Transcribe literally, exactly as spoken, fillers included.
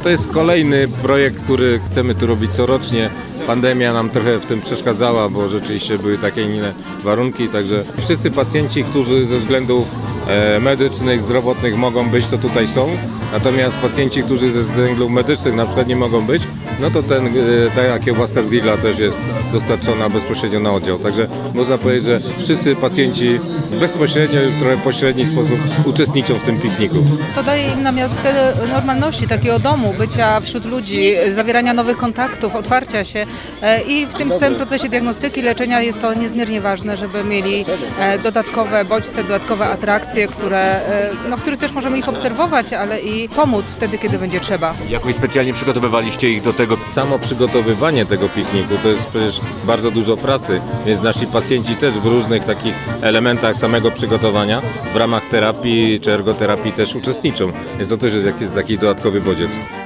To jest kolejny projekt, który chcemy tu robić corocznie. Pandemia nam trochę w tym przeszkadzała, bo rzeczywiście były takie inne warunki, także wszyscy pacjenci, którzy ze względów e, medycznych, zdrowotnych mogą być, to tutaj są. Natomiast pacjenci, którzy ze względów medycznych na przykład nie mogą być, no to ten, e, ta kiełbaska z grilla też jest dostarczona bezpośrednio na oddział. Także można powiedzieć, że wszyscy pacjenci bezpośrednio w trochę pośredni sposób uczestniczą w tym pikniku. To daje im namiastkę normalności, takiego domu, bycia wśród ludzi, zawierania nowych kontaktów, otwarcia się i w tym całym procesie diagnostyki, leczenia jest to niezmiernie ważne, żeby mieli dodatkowe bodźce, dodatkowe atrakcje, które, no, w których też możemy ich obserwować, ale i pomóc wtedy, kiedy będzie trzeba. Jakoś specjalnie przygotowywaliście ich do tego? Samo przygotowywanie tego pikniku to jest przecież bardzo dużo pracy, więc nasi pacjenci też w różnych takich elementach samego przygotowania w ramach terapii czy ergoterapii też uczestniczą, więc to też jest jakiś, jakiś dodatkowy bodziec.